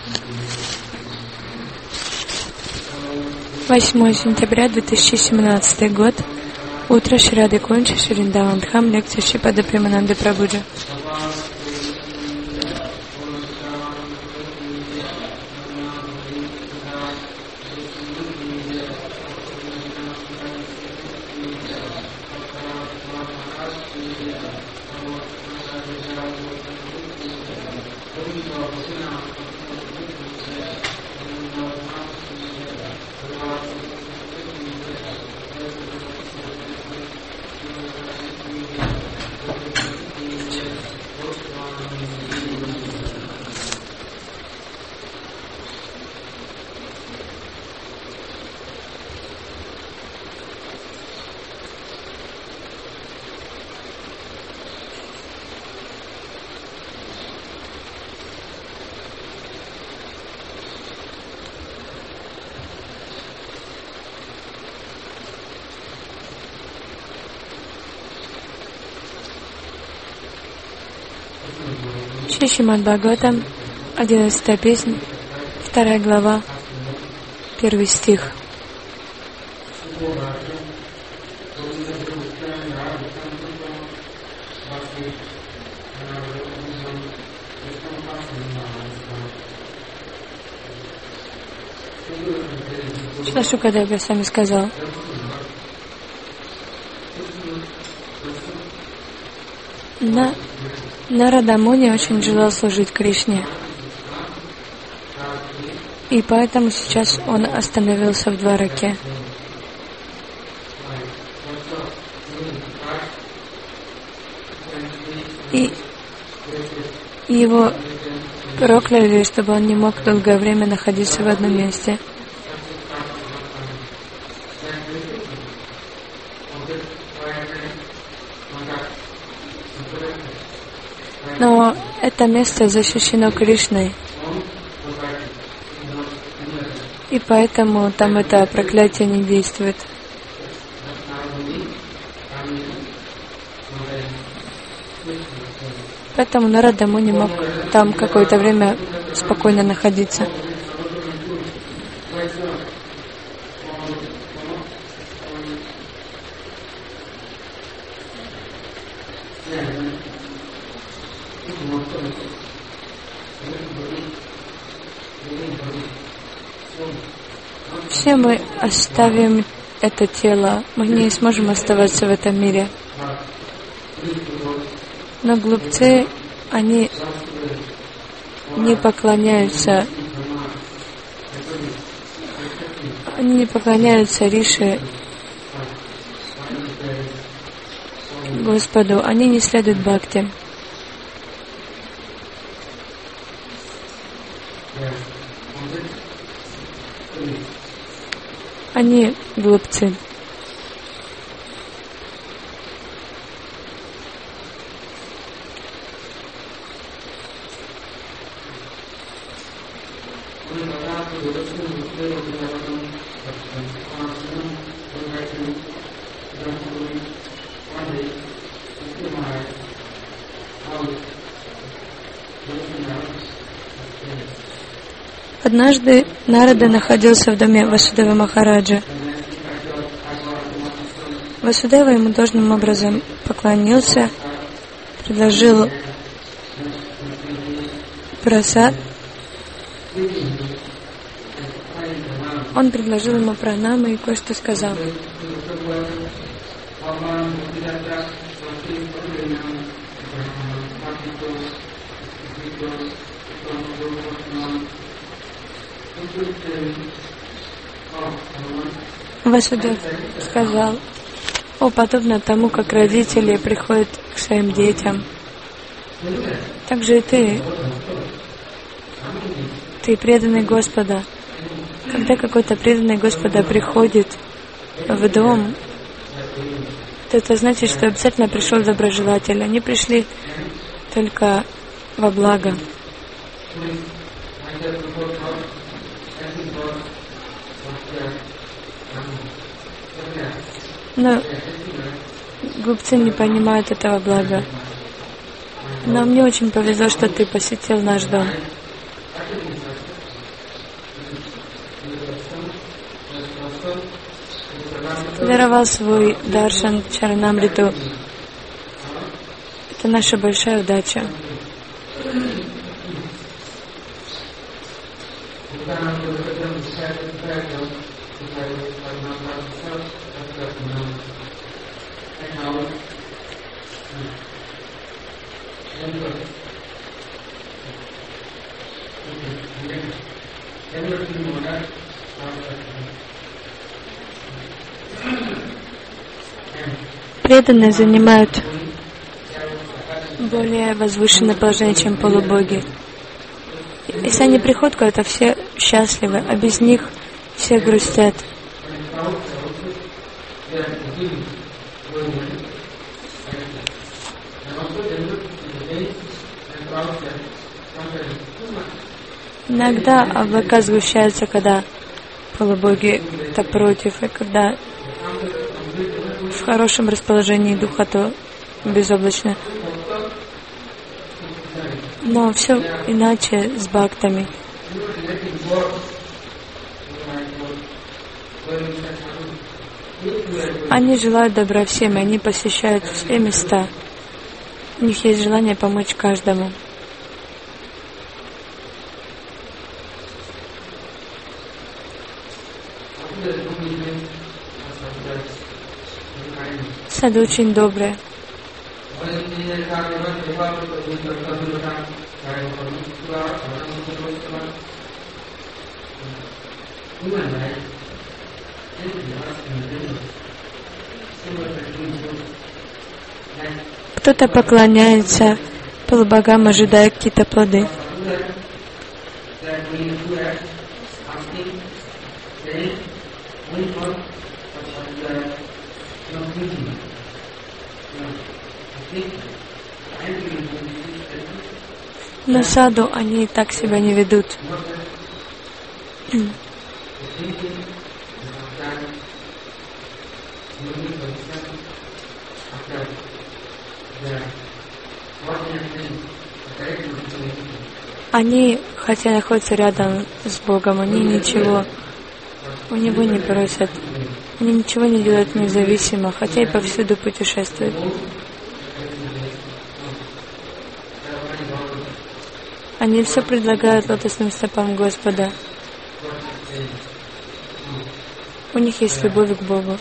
8 сентября 2017 год. Утро. Шри Рады Кунджи, Вриндаван Дхам. Лекция Шрипада Премананды Прабhuджи. Шримад Бхагаватам, 11 песнь, 2 глава, 1 стих. Шрила Шукадев Госвами сказал: Нарада Муни очень желал служить Кришне, и поэтому сейчас он остановился в Двараке. И его прокляли, чтобы он не мог долгое время находиться в одном месте. Но это место защищено Кришной, и поэтому там это проклятие не действует. Поэтому Нарада Муни мог там какое-то время спокойно находиться. Все мы оставим это тело, мы не сможем оставаться в этом мире. Но глупцы, они не поклоняются Риши, Господу, они не следуют бхакти. Они глупцы. Однажды Нарада находился в доме Васудева Махараджа. Васудева ему должным образом поклонился, предложил прасад. Он предложил ему пранамы и кое-что сказал. Васудев сказал: подобно тому, как родители приходят к своим детям, так же и ты преданный Господа. Когда какой-то преданный Господа приходит в дом, то это значит, что обязательно пришел доброжелатель. Они пришли только во благо. Но глупцы не понимают этого блага. Но мне очень повезло, что ты посетил наш дом. даровал свой даршан Чаранамриту. Это наша большая удача. Преданные занимают более возвышенное положение, чем полубоги. Если они приходят куда-то, все счастливы, а без них все грустят. Иногда облака сгущаются, когда полубоги-то против, и когда в хорошем расположении духа, то безоблачно. Но все иначе с бхактами. Они желают добра всем, и они посещают все места. У них есть желание помочь каждому. Сады очень добрые. Кто-то поклоняется полубогам, ожидая какие-то плоды. На саду они так себя не ведут. Они, хотя находятся рядом с Богом, они ничего у Него не просят. Они ничего не делают независимо, хотя и повсюду путешествуют. Они все предлагают лотосным стопам Господа. У них есть любовь к Богу.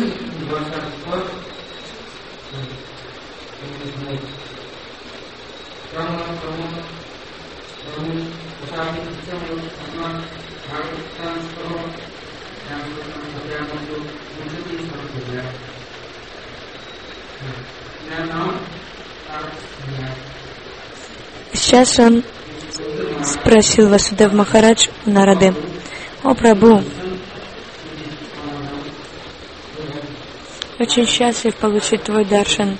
Сейчас он спросил Васудев Махарадж Нарады: «О Прабху, очень счастлив получить твой даршан.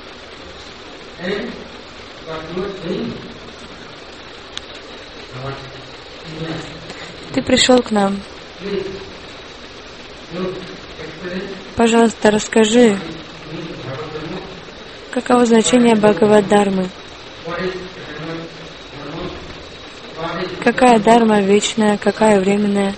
Ты пришел к нам. Пожалуйста, расскажи, каково значение Бхагавад-дармы? Какая дарма вечная, какая временная?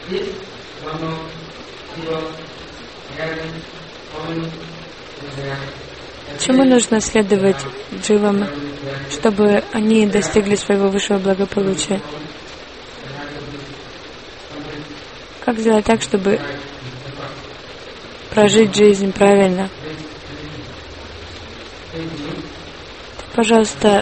Чему нужно следовать дживам, чтобы они достигли своего высшего благополучия? Как сделать так, чтобы прожить жизнь правильно? Пожалуйста,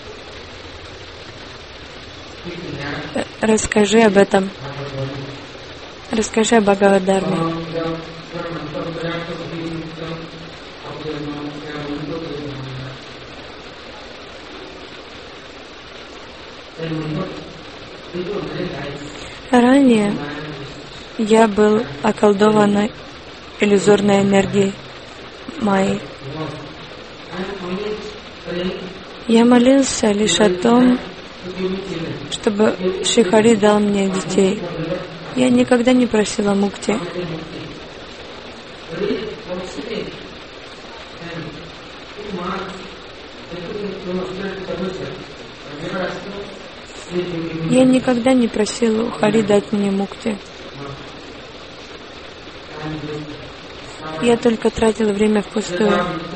расскажи об этом. Расскажи о Бхагавад-дарме. Ранее я был околдован иллюзорной энергией Майи. Я молился лишь о том, чтобы Шри-Хари дал мне детей. Я никогда не просила мукти. Я никогда не просила у Хари дать мне мукти. Я только тратила время впустую.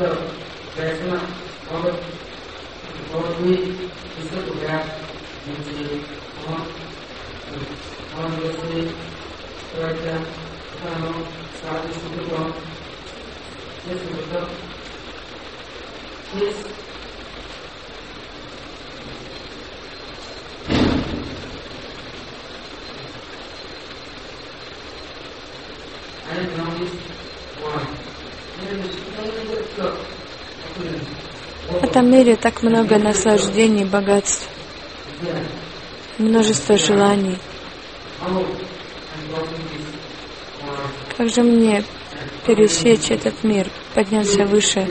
В этом мире так много наслаждений, богатств, множество желаний. Как же мне пересечь этот мир, подняться выше?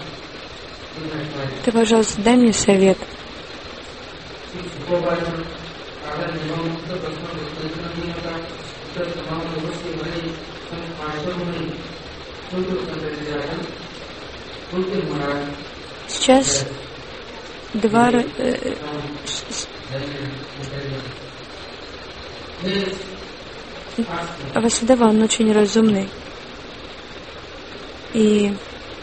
Ты, пожалуйста, дай мне совет. Сейчас Васудева, он очень разумный. И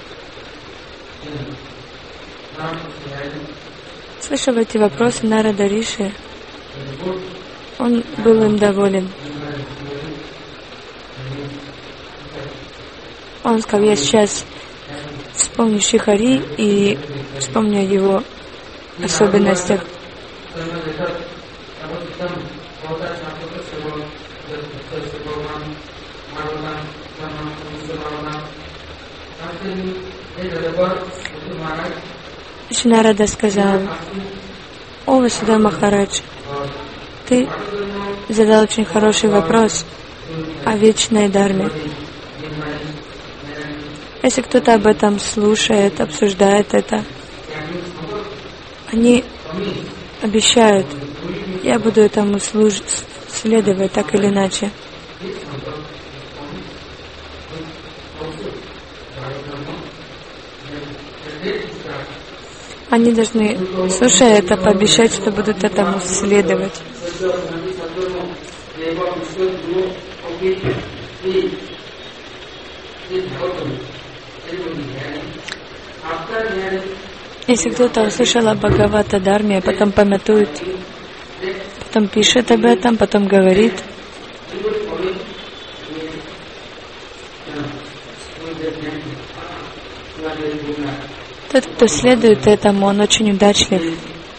слышав эти вопросы Нарада Риши, он был им доволен. Он сказал: я сейчас вспомню Шихари и вспомню о его особенностях. Нарада сказал: о, Васудева Махарадж, ты задал очень хороший вопрос о вечной дхарме. Если кто-то об этом слушает, обсуждает это, они обещают: я буду этому следовать так или иначе. Они должны, слушая это, пообещать, что будут этому следовать. Если кто-то услышал о Бхагавата Дхарме, потом памятует, потом пишет об этом, потом говорит, тот, кто следует этому, он очень удачлив.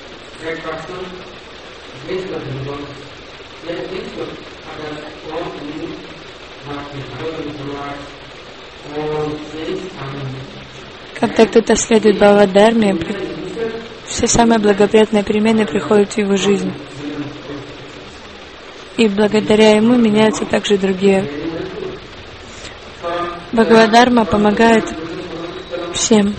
Когда кто-то следует Бхагават-дхарме, все самые благоприятные перемены приходят в его жизнь. И благодаря ему меняются также другие. Бхагават-дхарма помогает всем.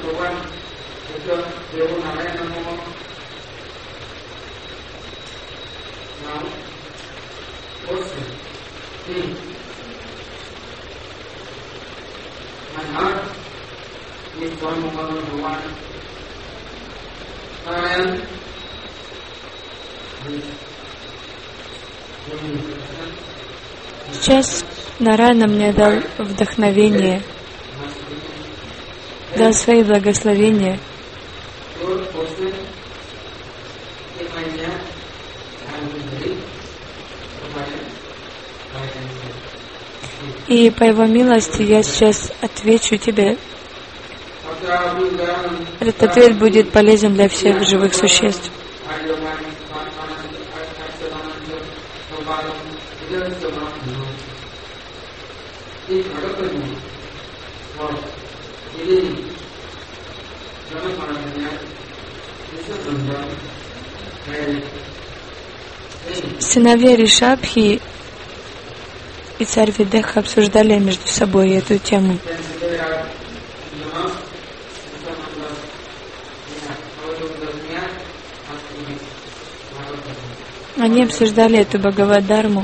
Сейчас Нараяна мне дал вдохновение, дал свои благословения. И по его милости я сейчас отвечу тебе. Этот ответ будет полезен для всех живых существ. Сыновья Ришабхи и царь Видеха обсуждали между собой эту тему. Они обсуждали эту Бхагават-дхарму,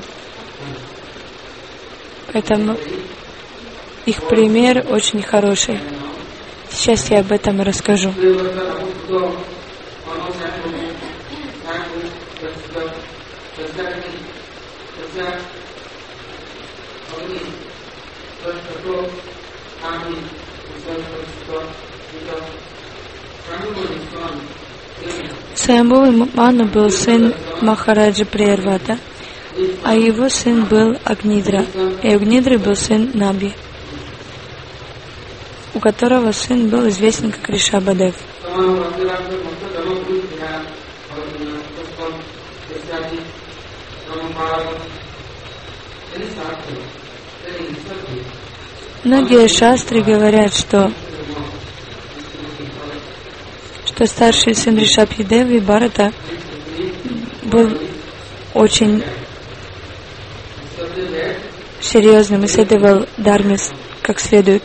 поэтому их пример очень хороший. Сейчас я об этом и расскажу. Сваямбху Ману был сын Махараджа Прервата, а его сын был Агнидра, и Агнидры был сын Наби, у которого сын был известен как Ришабадев. Многие шастры говорят, что старший сын Ришабхидевы Бхарата был очень серьезным и следовал дхарме как следует.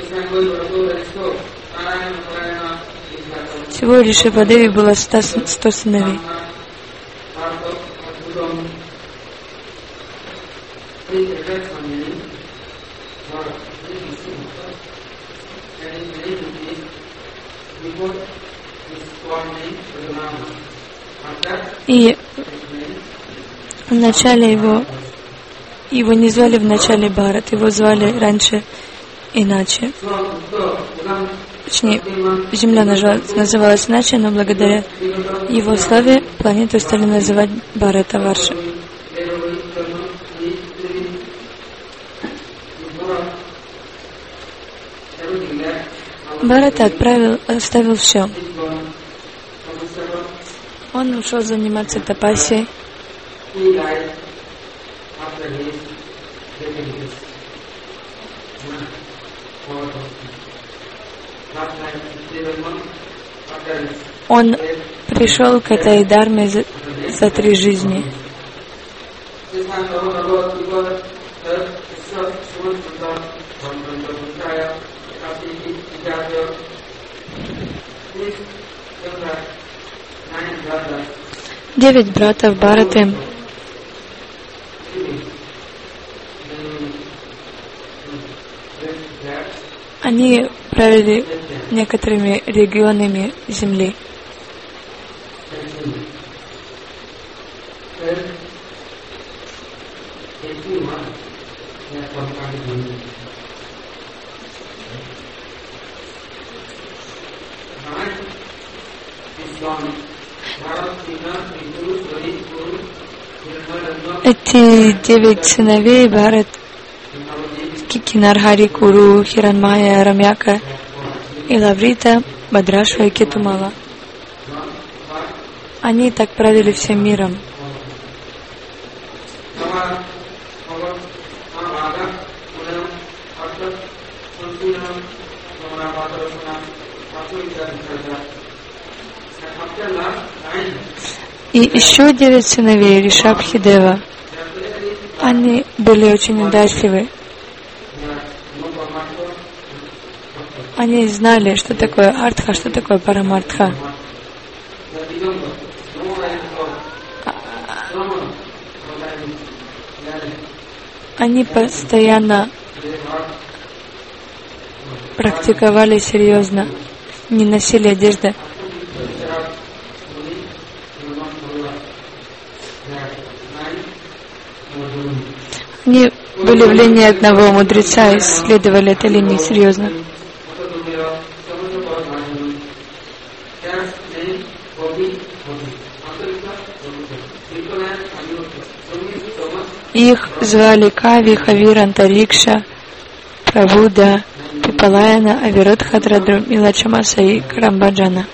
Всего у Ришабхидевы было 100 сыновей. И в начале его не звали в начале Бхарат, его звали раньше иначе. Точнее, Земля называлась иначе, но благодаря его славе планету стали называть Бхаратаварша. Бхарата оставил все. Он ушел заниматься тапасией. Он пришел к этой дхарме за 3 жизни. Девять братьев Бхараты они правили некоторыми регионами земли. Эти 9 сыновей Бхарат, Кинархари, Куру, Хиранмая, Рамьяка и Лаврита, Бадрашва и Кетумала. Они так правили всем миром. И еще 9 сыновей Ришабхидева. Они были очень удачливы. Они знали, что такое артха, что такое парамартха. Они постоянно практиковали серьезно, не носили одежды. Они были в линии одного мудреца и следовали этой линии серьезно. Их звали Кави, Хавир, Антарикша, Прабуда, Пипалаяна, Авиродхадра, Милачамаса и Карамбаджана.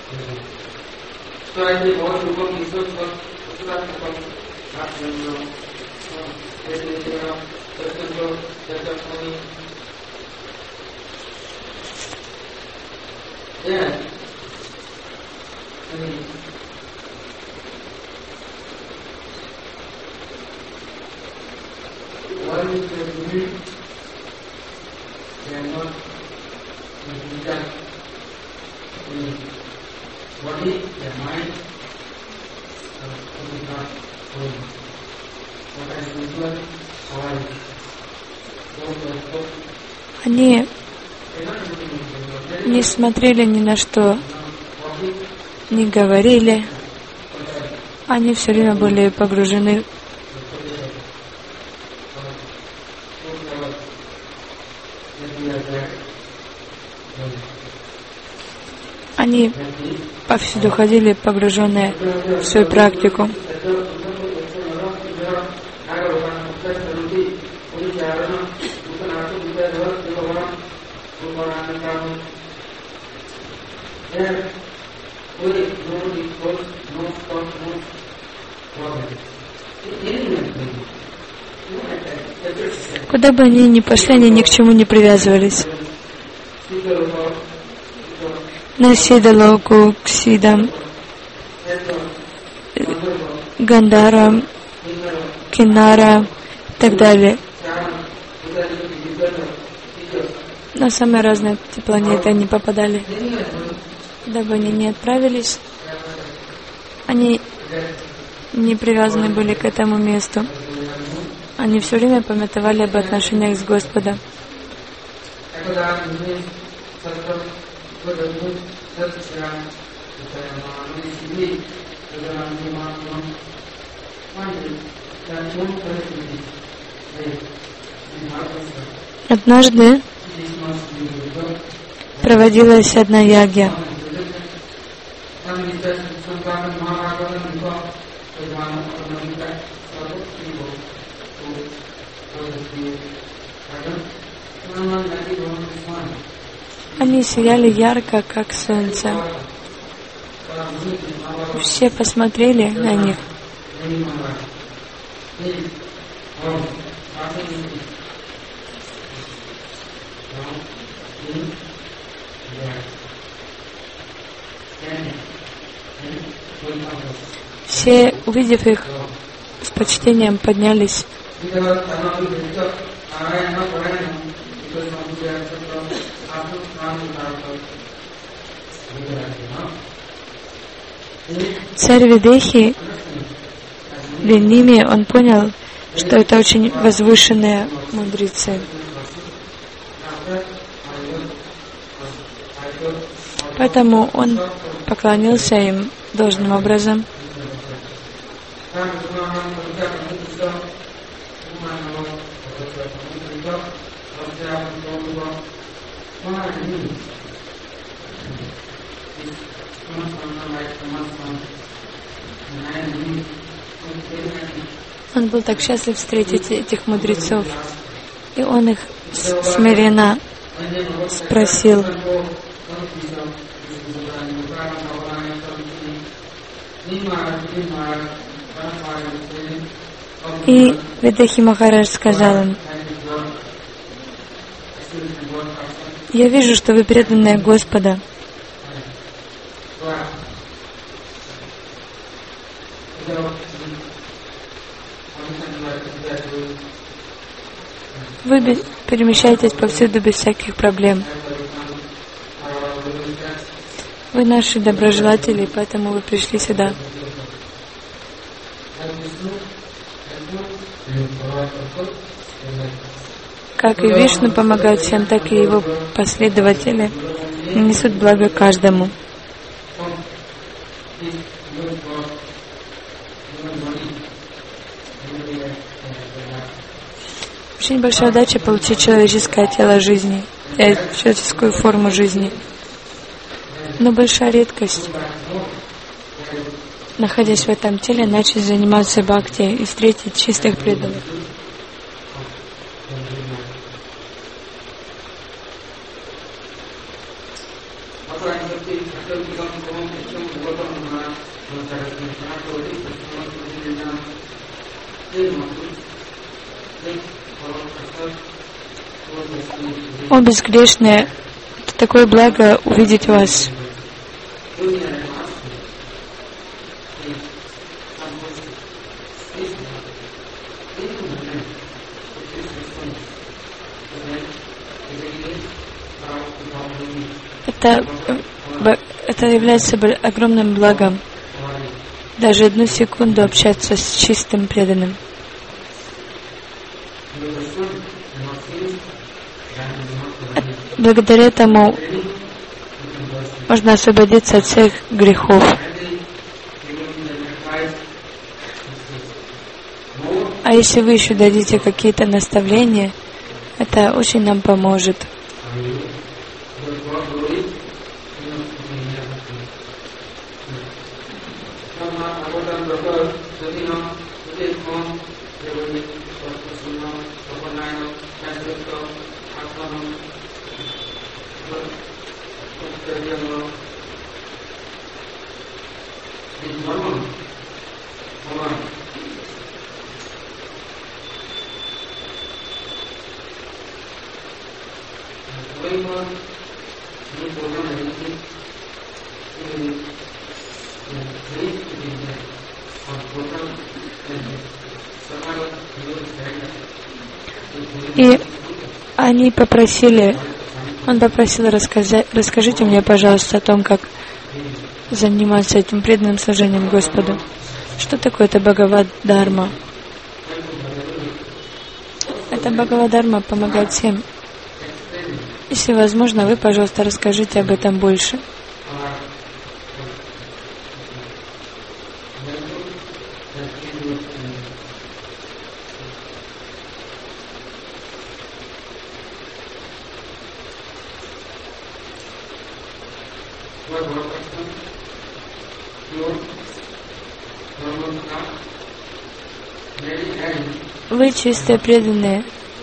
Они не смотрели ни на что, не говорили. Они все время были погружены Они повсюду ходили, погруженные в свою практику. Куда бы они ни пошли, они ни к чему не привязывались. На Сидалоку, к Сидам, Гандара, Кинара и так далее. На самые разные планеты они попадали. Куда бы они ни отправились, они не привязаны были к этому месту. Они все время памятовали об отношениях с Господом. Однажды проводилась одна ягья. Они сияли ярко, как солнце. Все посмотрели на них. Все, увидев их, с почтением поднялись. Царь Видехи, ними он понял, что это очень возвышенные мудрецы. Поэтому он поклонился им должным образом. Он был так счастлив встретить этих мудрецов, и он их смиренно спросил: и Видехи Махарадж сказал им: я вижу, что вы преданные Господа. Вы перемещаетесь повсюду без всяких проблем. Вы наши доброжелатели, поэтому вы пришли сюда. Как и Вишну помогает всем, так и его последователи несут благо каждому. Очень большая удача получить человеческое тело жизни, человеческую форму жизни. Но большая редкость, находясь в этом теле, начать заниматься бхакти и встретить чистых преданных. О, безгрешные, это такое благо увидеть вас. Это является огромным благом. Даже одну секунду общаться с чистым преданным. Благодаря этому можно освободиться от всех грехов. А если вы еще дадите какие-то наставления, это очень нам поможет. И они попросили, он попросил расскажите мне, пожалуйста, о том, как заниматься этим преданным служением Господу. Что такое это Бхагавад-дарма? Это Бхагавад-дарма помогает всем. Если возможно, вы, пожалуйста, расскажите об этом больше. Вы чистые преданные.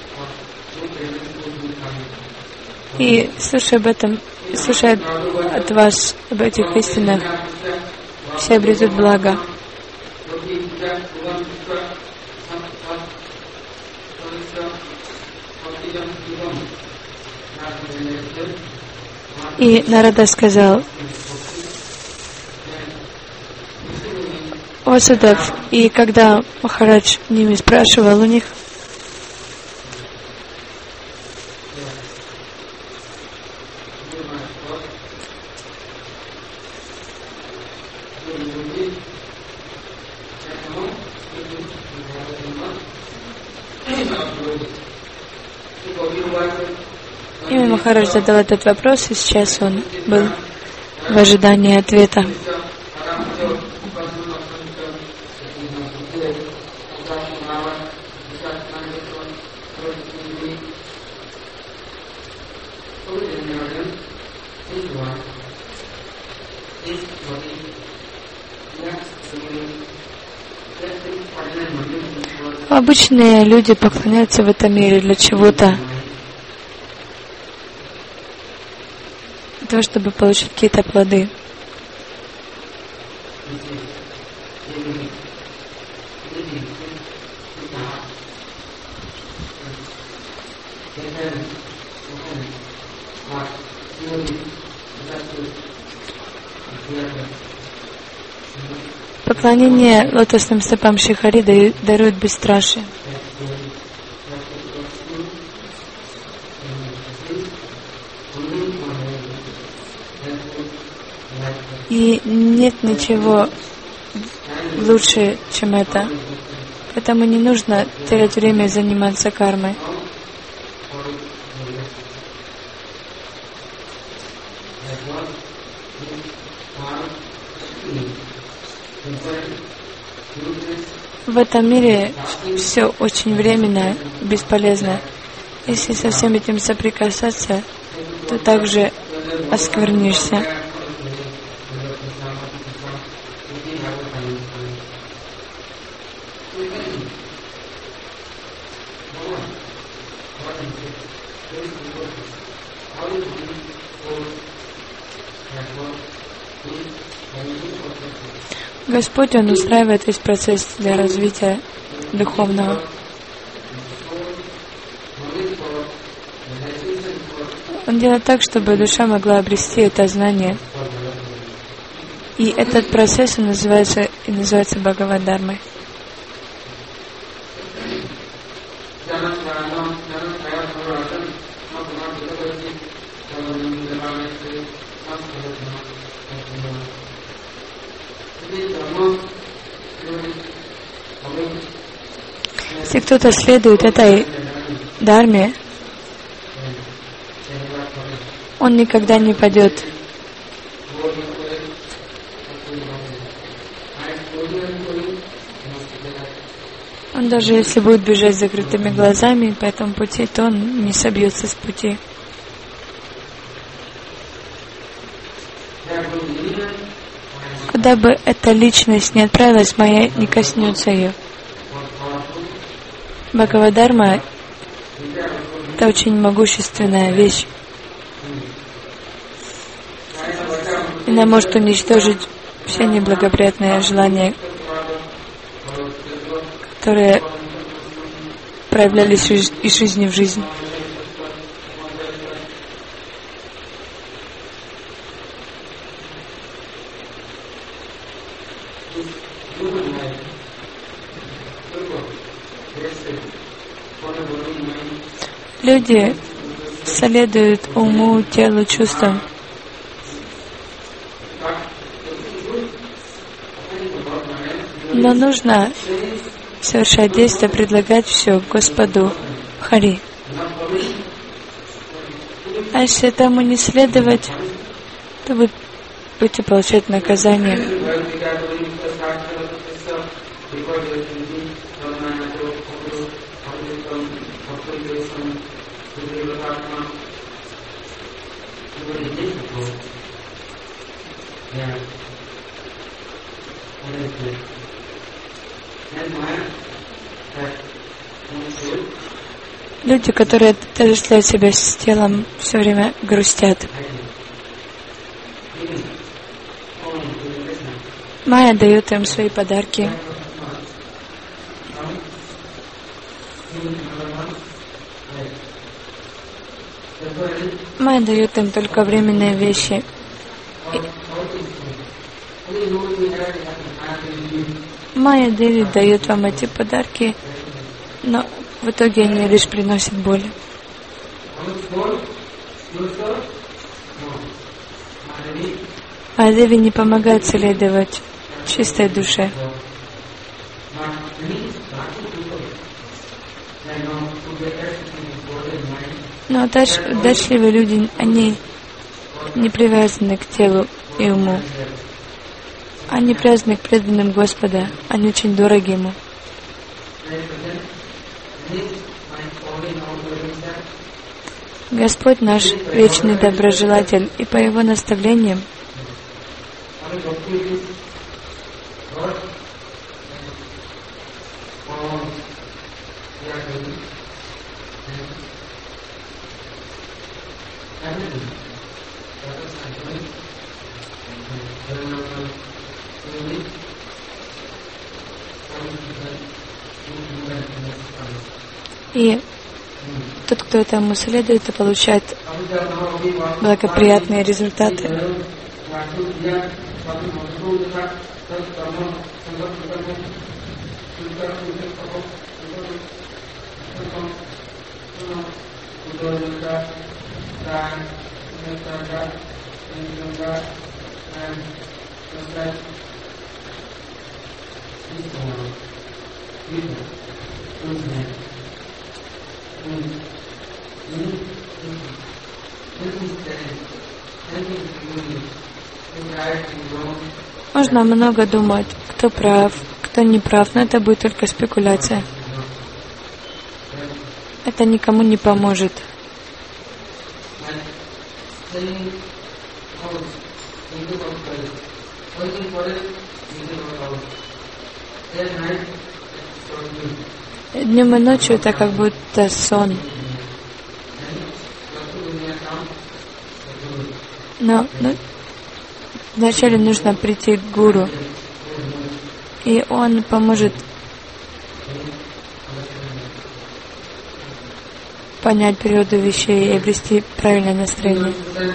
И слушая от вас об этих истинах, все обретут благо. И Нарада сказал, Васудев, и когда Махарадж ними спрашивал у них, именно Махарадж задал этот вопрос, и сейчас он был в ожидании ответа. Обычные люди поклоняются в этом мире для чего-то, для того, чтобы получить какие-то плоды. Поклонение лотосным стопам Шри-Хари дарует бесстрашие. И нет ничего лучше, чем это. Поэтому не нужно терять время и заниматься кармой. В этом мире все очень временно, бесполезно. Если со всем этим соприкасаться, то также осквернишься. Господь, Он устраивает весь процесс для развития духовного. Он делает так, чтобы душа могла обрести это знание. И этот процесс называется Бхагавад-дармой. Если кто-то следует этой дарме, он никогда не падет. Он даже если будет бежать с закрытыми глазами по этому пути, то он не собьется с пути. куда бы эта личность не отправилась, Майя не коснется ее. Бхагавадхарма — это очень могущественная вещь. Она может уничтожить все неблагоприятные желания, которые проявлялись из жизни в жизнь. Люди следуют уму, телу, чувствам. Но нужно совершать действия, предлагать все Господу Хари. А если этому не следовать, то вы будете получать наказание. Люди, которые отождествляют себя с телом, все время грустят. Майя дает им свои подарки. Майя дает им только временные вещи. Майя Деви дает вам эти подарки, но в итоге они лишь приносят боль. Майя Деви не помогает следовать чистой душе. Но удачливые люди, они не привязаны к телу и уму. Они привязаны к преданным Господа, они очень дороги Ему. Господь наш вечный доброжелатель, и по Его наставлениям и тот, кто этому следует, и получает благоприятные результаты. Можно много думать, кто прав, кто не прав, но это будет только спекуляция. Это никому не поможет. Днем и ночью это как будто сон. Но вначале нужно прийти к гуру, и он поможет понять природу вещей и обрести правильное настроение.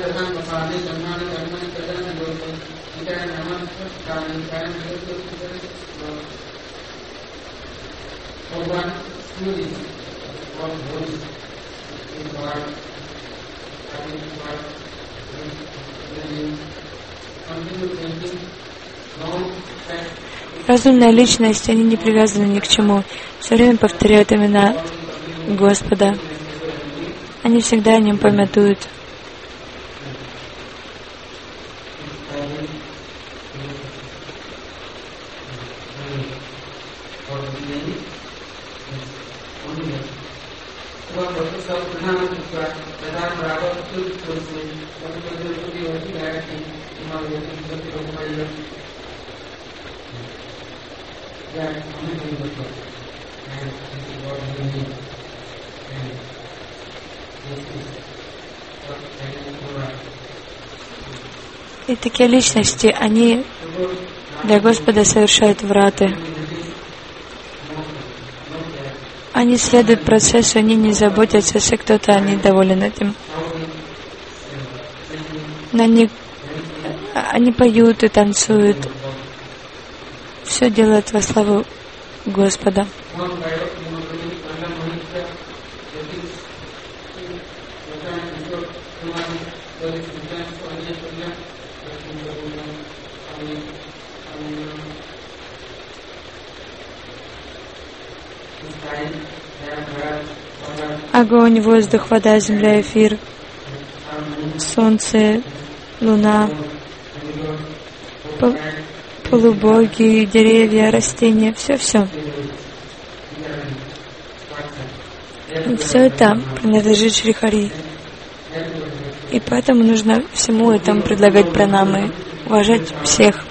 Разумная личность, они не привязаны ни к чему, все время повторяют имена Господа. Они всегда о Нем памятуют. И такие личности, они для Господа совершают враты. Они следуют процессу, они не заботятся, если кто-то недоволен этим. Но они поют и танцуют. Все делают во славу Господа. Огонь, воздух, вода, земля, эфир, солнце, луна, полубоги, деревья, растения, все. Все это принадлежит Шри Хари. И поэтому нужно всему этому предлагать пранамы, уважать всех.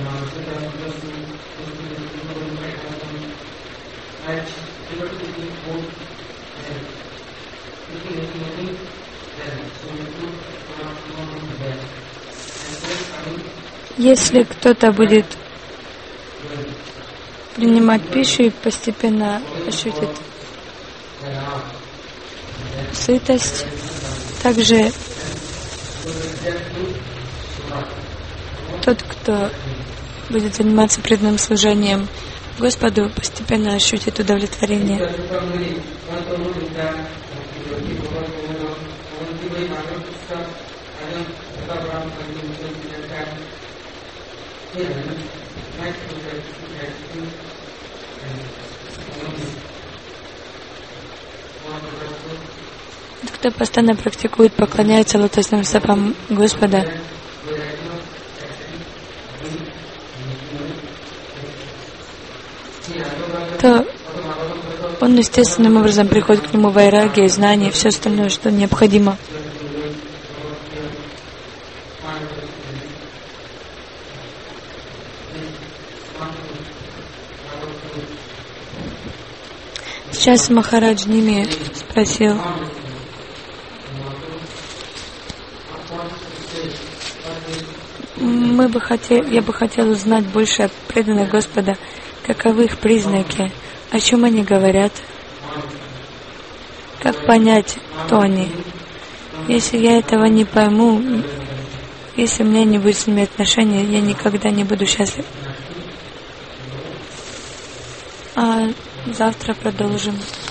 Если кто-то будет принимать пищу и постепенно ощутит сытость, также тот, кто будет заниматься преданным служением Господу, постепенно ощутит удовлетворение. Кто постоянно практикует, поклоняется лотосным стопам Господа, то он естественным образом приходит к нему вайрагия, знания и все остальное, что необходимо. Сейчас Махарадж Ними спросил: я бы хотел узнать больше о преданных Господа, каковы их признаки, о чем они говорят, как понять, кто они. Если я этого не пойму, если у меня не будет с ними отношений, я никогда не буду счастлив. А завтра продолжим.